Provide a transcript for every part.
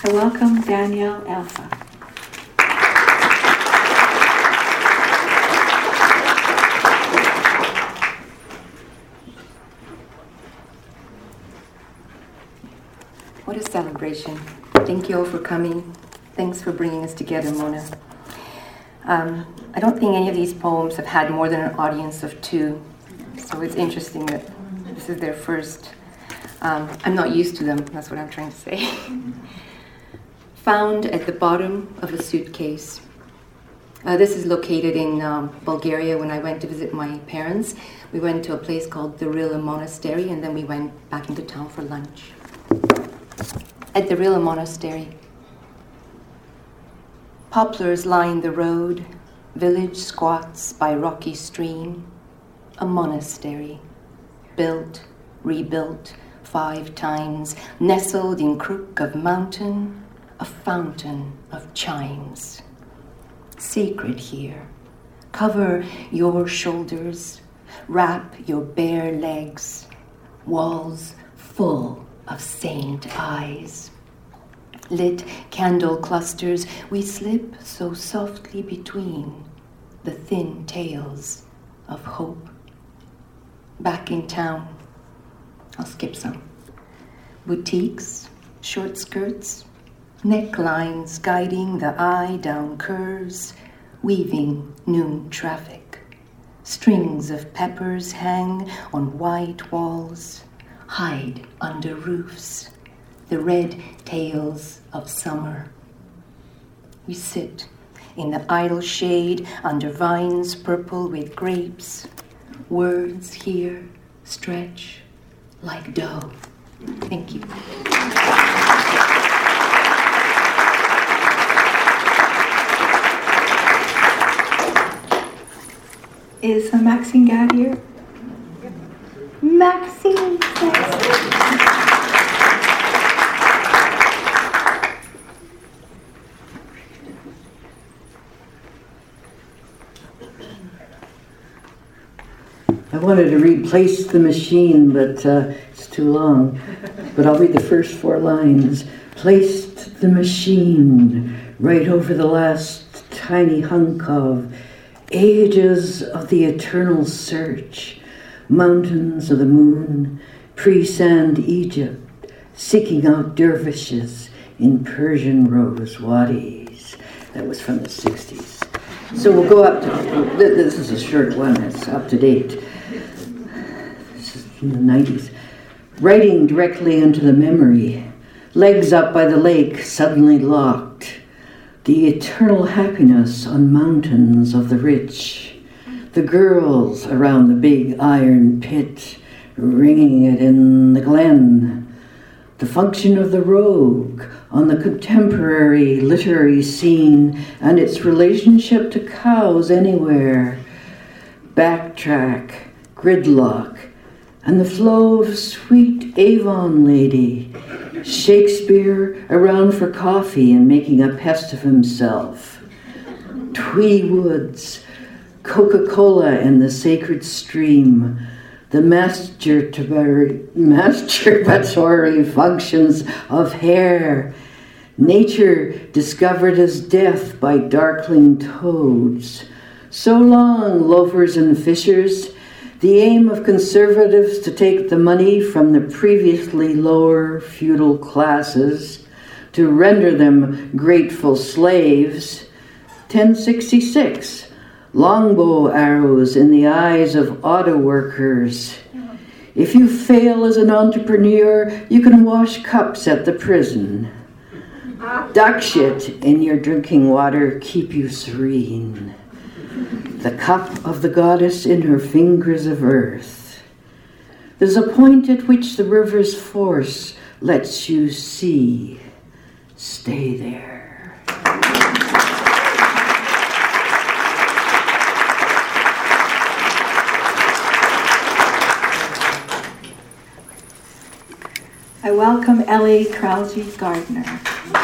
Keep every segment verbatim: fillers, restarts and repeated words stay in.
I welcome Danielle Alpha. What a celebration. Thank you all for coming. Thanks for bringing us together, Mona. Um, I don't think any of these poems have had more than an audience of two, so it's interesting that this is their first. Um, I'm not used to them, that's what I'm trying to say. Found at the bottom of a suitcase. Uh, this is located in um, Bulgaria. When I went to visit my parents, we went to a place called the Rila Monastery, and then we went back into town for lunch. At the Rila Monastery, poplars line the road, village squats by rocky stream, a monastery, built, rebuilt five times, nestled in crook of mountain, a fountain of chimes. Sacred here, cover your shoulders, wrap your bare legs, walls full of saint eyes. Lit candle clusters, we slip so softly between the thin tails of hope. Back in town, I'll skip some. Boutiques, short skirts, necklines guiding the eye down curves, weaving noon traffic. Strings of peppers hang on white walls, hide under roofs, the red tails of summer. We sit in the idle shade under vines purple with grapes. Words here stretch like dough. Thank you. Is uh, Maxine Gadd here? Maxine, I wanted to read Place the Machine, but uh, it's too long. But I'll read the first four lines. Placed the machine right over the last tiny hunk of ages of the eternal search, mountains of the moon, pre-sand Egypt, seeking out dervishes in Persian rose wadis. That was from the sixties. So we'll go up to, this is a short one, it's up to date. This is from the nineties. Writing directly into the memory, legs up by the lake, suddenly locked. The eternal happiness on mountains of the rich. The girls around the big iron pit, ringing it in the glen. The function of the rogue on the contemporary literary scene and its relationship to cows anywhere. Backtrack, gridlock, and the flow of sweet Avon lady. Shakespeare around for coffee and making a pest of himself. Twee woods, Coca-Cola and the sacred stream. The masturbatory, masturbatory functions of hair. Nature discovered as death by darkling toads. So long, loafers and fishers. The aim of conservatives to take the money from the previously lower feudal classes to render them grateful slaves. ten sixty-six, longbow arrows in the eyes of auto workers. If you fail as an entrepreneur, you can wash cups at the prison. Duck shit in your drinking water keep you serene. The cup of the goddess in her fingers of earth. There's a point at which the river's force lets you see. Stay there. I welcome Ellie Krause Gardner.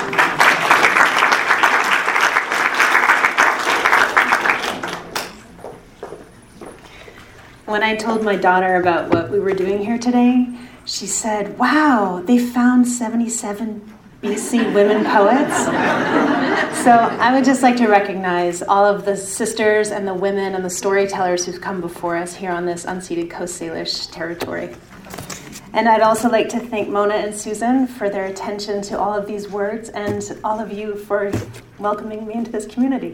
When I told my daughter about what we were doing here today, she said, wow, they found seventy-seven B C women poets. So I would just like to recognize all of the sisters and the women and the storytellers who've come before us here on this unceded Coast Salish territory. And I'd also like to thank Mona and Susan for their attention to all of these words and all of you for welcoming me into this community.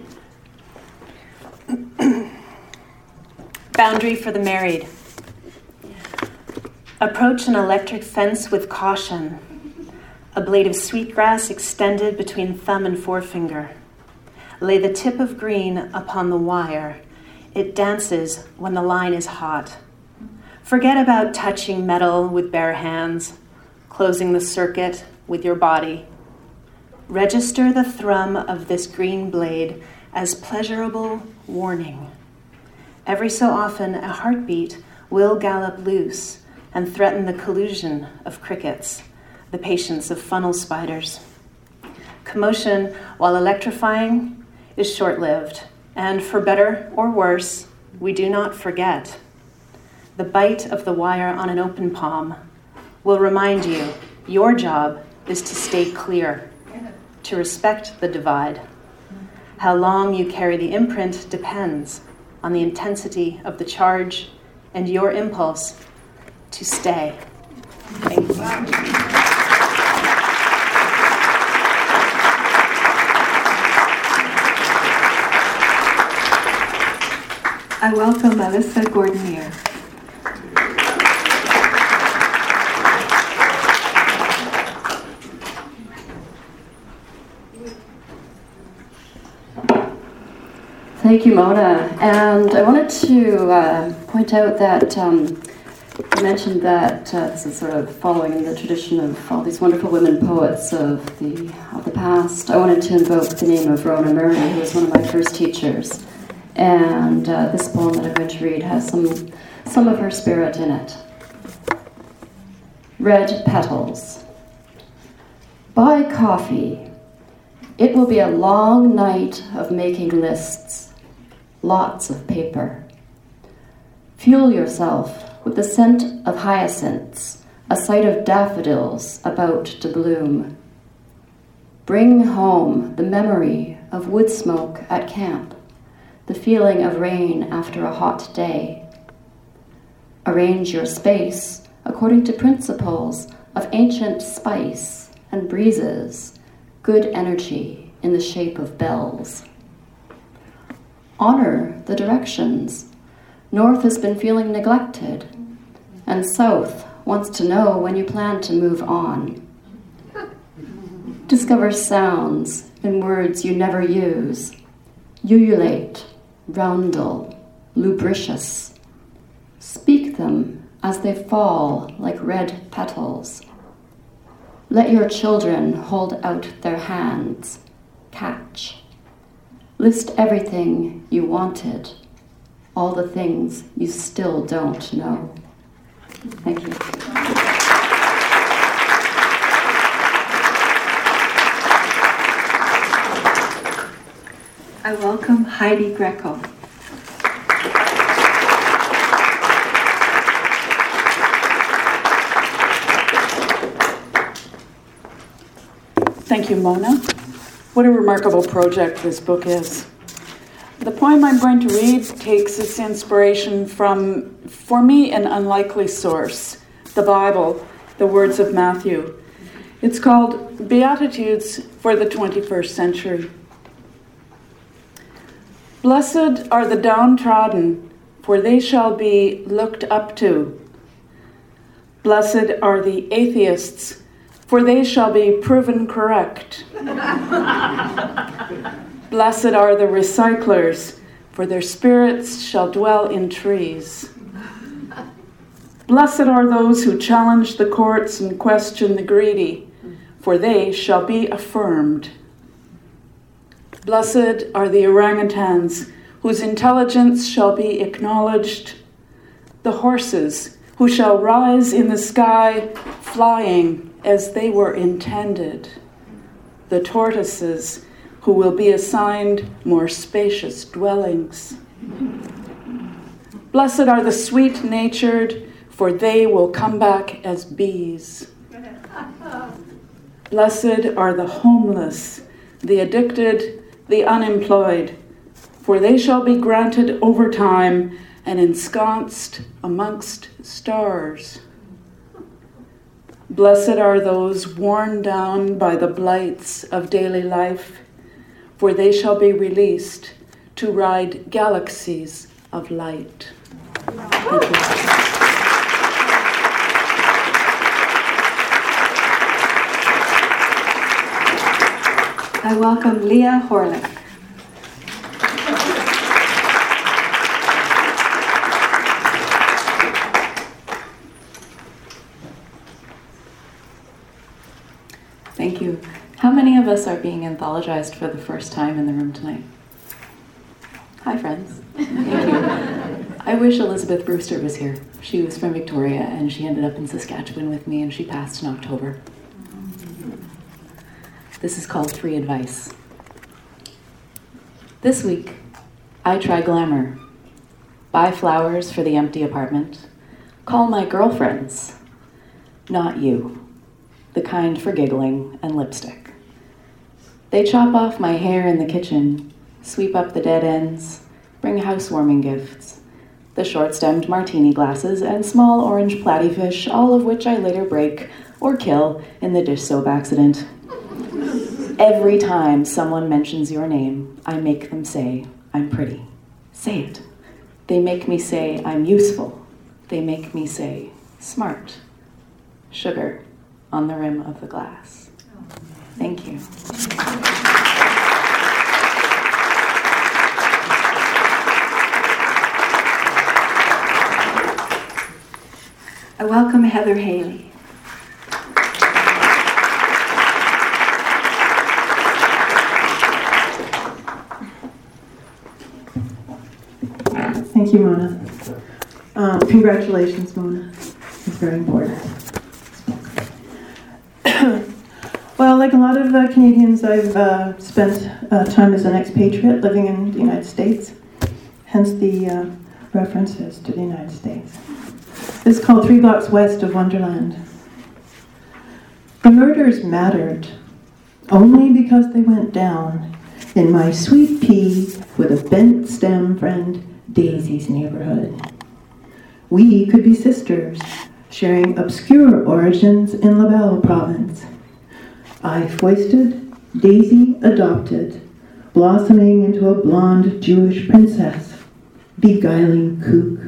Boundary for the married. Approach an electric fence with caution. A blade of sweetgrass extended between thumb and forefinger. Lay the tip of green upon the wire. It dances when the line is hot. Forget about touching metal with bare hands, closing the circuit with your body. Register the thrum of this green blade as pleasurable warning. Every so often, a heartbeat will gallop loose and threaten the collusion of crickets, the patience of funnel spiders. Commotion, while electrifying, is short-lived, and for better or worse, we do not forget. The bite of the wire on an open palm will remind you your job is to stay clear, to respect the divide. How long you carry the imprint depends on the intensity of the charge and your impulse to stay. Thank you. I welcome Alyssa Gordonier. Thank you, Mona. And I wanted to uh, point out that um, you mentioned that uh, this is sort of following in the tradition of all these wonderful women poets of the of the past. I wanted to invoke the name of Rona Murray, who was one of my first teachers. And uh, this poem that I'm going to read has some, some of her spirit in it. Red Petals. Buy coffee. It will be a long night of making lists. Lots of paper. Fuel yourself with the scent of hyacinths, a sight of daffodils about to bloom. Bring home the memory of wood smoke at camp, the feeling of rain after a hot day. Arrange your space according to principles of ancient spice and breezes, good energy in the shape of bells. Honor the directions. North has been feeling neglected, and South wants to know when you plan to move on. Discover sounds in words you never use. Ululate, roundel, lubricious. Speak them as they fall like red petals. Let your children hold out their hands. Catch. List everything you wanted, all the things you still don't know. Thank you. I welcome Heidi Greco. Thank you, Mona. What a remarkable project this book is. The poem I'm going to read takes its inspiration from, for me, an unlikely source, the Bible, the words of Matthew. It's called Beatitudes for the twenty-first century. Blessed are the downtrodden, for they shall be looked up to. Blessed are the atheists, for they shall be proven correct. Blessed are the recyclers, for their spirits shall dwell in trees. Blessed are those who challenge the courts and question the greedy, for they shall be affirmed. Blessed are the orangutans, whose intelligence shall be acknowledged. The horses, who shall rise in the sky, flying as they were intended. The tortoises, who will be assigned more spacious dwellings. Blessed are the sweet-natured, for they will come back as bees. Blessed are the homeless, the addicted, the unemployed, for they shall be granted overtime and ensconced amongst stars. Blessed are those worn down by the blights of daily life, for they shall be released to ride galaxies of light. Thank you. I welcome Leah Horlick. Thank you. How many of us are being anthologized for the first time in the room tonight? Hi, friends. Thank you. I wish Elizabeth Brewster was here. She was from Victoria, and she ended up in Saskatchewan with me, and she passed in October. This is called Free Advice. This week, I try glamour. Buy flowers for the empty apartment. Call my girlfriends. Not you. The kind for giggling and lipstick. They chop off my hair in the kitchen, sweep up the dead ends, bring housewarming gifts, the short-stemmed martini glasses and small orange platyfish, all of which I later break or kill in the dish soap accident. Every time someone mentions your name, I make them say, I'm pretty. Say it. They make me say, I'm useful. They make me say, smart. Sugar on the rim of the glass. Thank you. I welcome Heather Haley. Thank you, Mona. Um, congratulations, Mona. It's very important. Well, like a lot of uh, Canadians, I've uh, spent uh, time as an expatriate living in the United States, hence the uh, references to the United States. This is called Three Blocks West of Wonderland. The murders mattered only because they went down in my sweet pea with a bent stem friend Daisy's neighborhood. We could be sisters, sharing obscure origins in Laval province. I foisted, Daisy adopted, blossoming into a blonde Jewish princess, beguiling kook,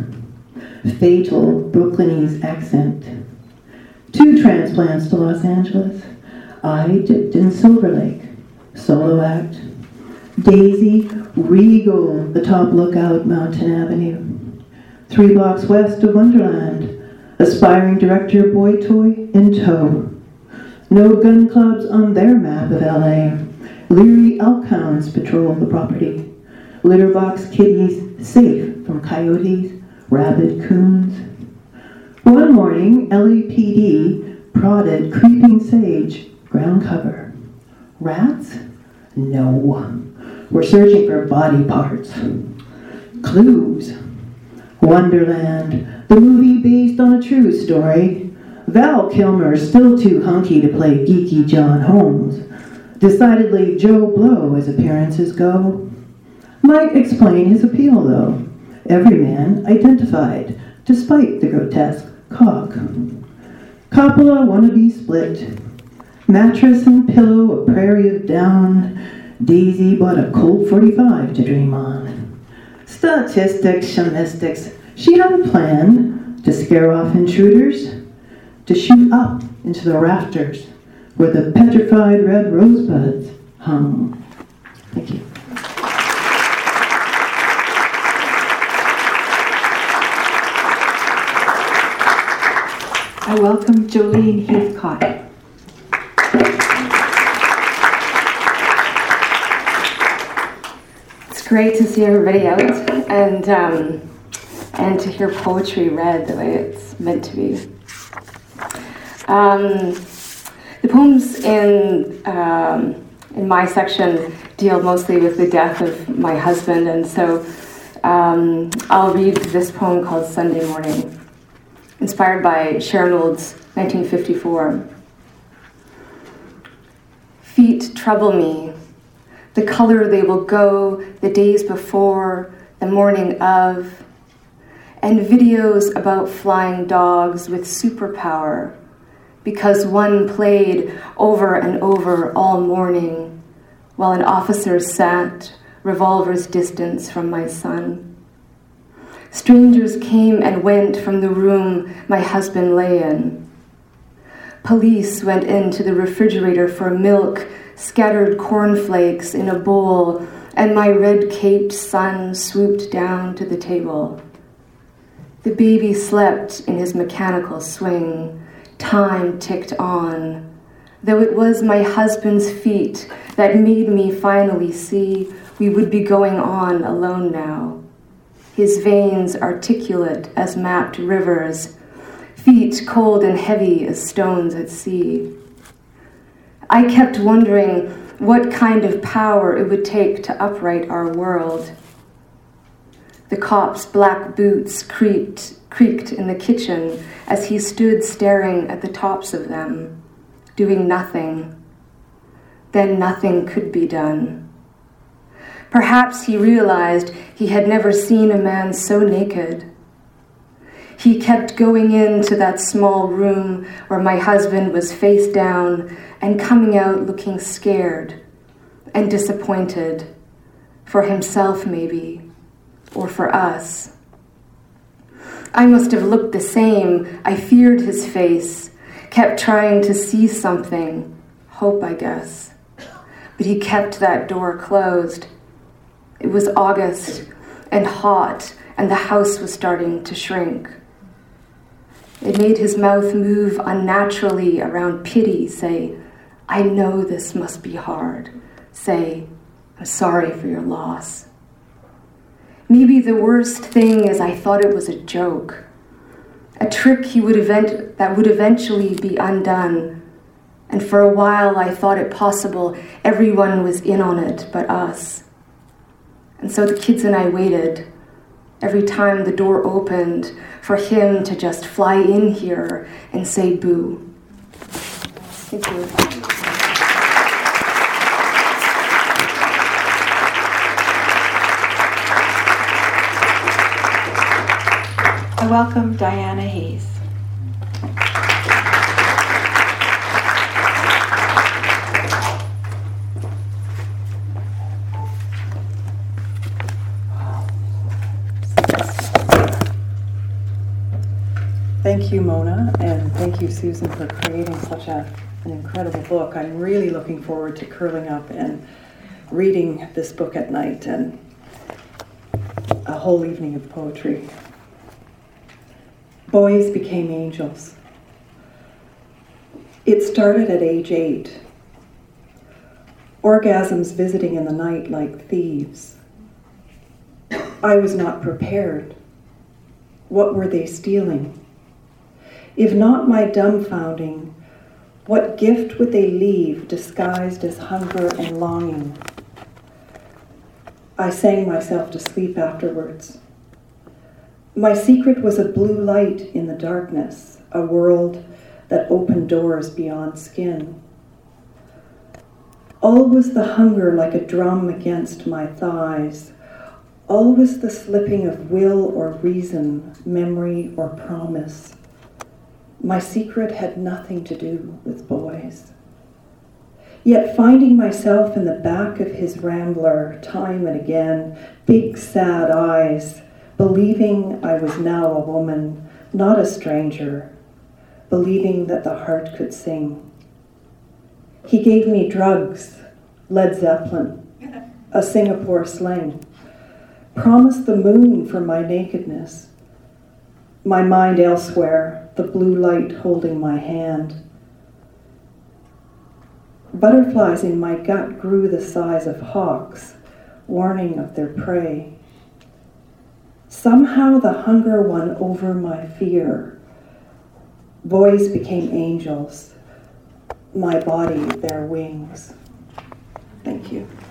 fatal Brooklynese accent. Two transplants to Los Angeles. I dipped in Silver Lake, solo act. Daisy, regal atop Lookout Mountain Avenue. Three blocks west of Wonderland, aspiring director Boy Toy in tow. No gun clubs on their map of L A. Leery elk hounds patrol the property. Litterbox kitties safe from coyotes, rabid coons. One morning, L A P D prodded creeping sage, ground cover. Rats? No. We're searching for body parts. Clues. Wonderland, the movie based on a true story. Val Kilmer's still too hunky to play geeky John Holmes. Decidedly Joe Blow as appearances go. Might explain his appeal though. Every man identified, despite the grotesque cock. Coppola wannabe split. Mattress and pillow, a prairie of down. Daisy bought a Colt forty-five to dream on. Statistics, shamistics. She had a plan to scare off intruders, to shoot up into the rafters where the petrified red rosebuds hung. Thank you. I welcome Jolene Heathcott. It's great to see everybody out and um, and to hear poetry read the way it's meant to be. Um, the poems in um, in my section deal mostly with the death of my husband, and so um, I'll read this poem called Sunday Morning, inspired by Sharon Olds' nineteen fifty-four. Feet trouble me. The color they will go the days before, the morning of, and videos about flying dogs with superpower because one played over and over all morning while an officer sat revolver's distance from my son. Strangers came and went from the room my husband lay in. Police went into the refrigerator for milk, scattered cornflakes in a bowl, and my red-caped son swooped down to the table. The baby slept in his mechanical swing. Time ticked on, though it was my husband's feet that made me finally see we would be going on alone now. His veins articulate as mapped rivers, feet cold and heavy as stones at sea. I kept wondering what kind of power it would take to upright our world. The cop's black boots creaked, creaked in the kitchen as he stood staring at the tops of them, doing nothing. Then nothing could be done. Perhaps he realized he had never seen a man so naked. He kept going into that small room where my husband was face down and coming out looking scared and disappointed, for himself maybe, or for us. I must have looked the same. I feared his face, kept trying to see something, hope, I guess. But he kept that door closed. It was August and hot, and the house was starting to shrink. It made his mouth move unnaturally around pity, say, I know this must be hard. Say, I'm sorry for your loss. Maybe the worst thing is I thought it was a joke, a trick he would event- that would eventually be undone. And for a while I thought it possible everyone was in on it but us. And so the kids and I waited every time the door opened for him to just fly in here and say boo. Thank you. I welcome Diana Hayes. Thank you, Mona, and thank you, Susan, for creating such a, an incredible book. I'm really looking forward to curling up and reading this book at night and a whole evening of poetry. Boys became angels. It started at age eight. Orgasms visiting in the night like thieves. I was not prepared. What were they stealing? If not my dumbfounding, what gift would they leave disguised as hunger and longing? I sang myself to sleep afterwards. My secret was a blue light in the darkness, a world that opened doors beyond skin. Always the hunger like a drum against my thighs, always the slipping of will or reason, memory or promise. My secret had nothing to do with boys. Yet finding myself in the back of his Rambler time and again, big sad eyes, believing I was now a woman, not a stranger, believing that the heart could sing. He gave me drugs, Led Zeppelin, a Singapore sling, promised the moon for my nakedness, my mind elsewhere, the blue light holding my hand. Butterflies in my gut grew the size of hawks, warning of their prey. Somehow the hunger won over my fear. Boys became angels, my body their wings. Thank you.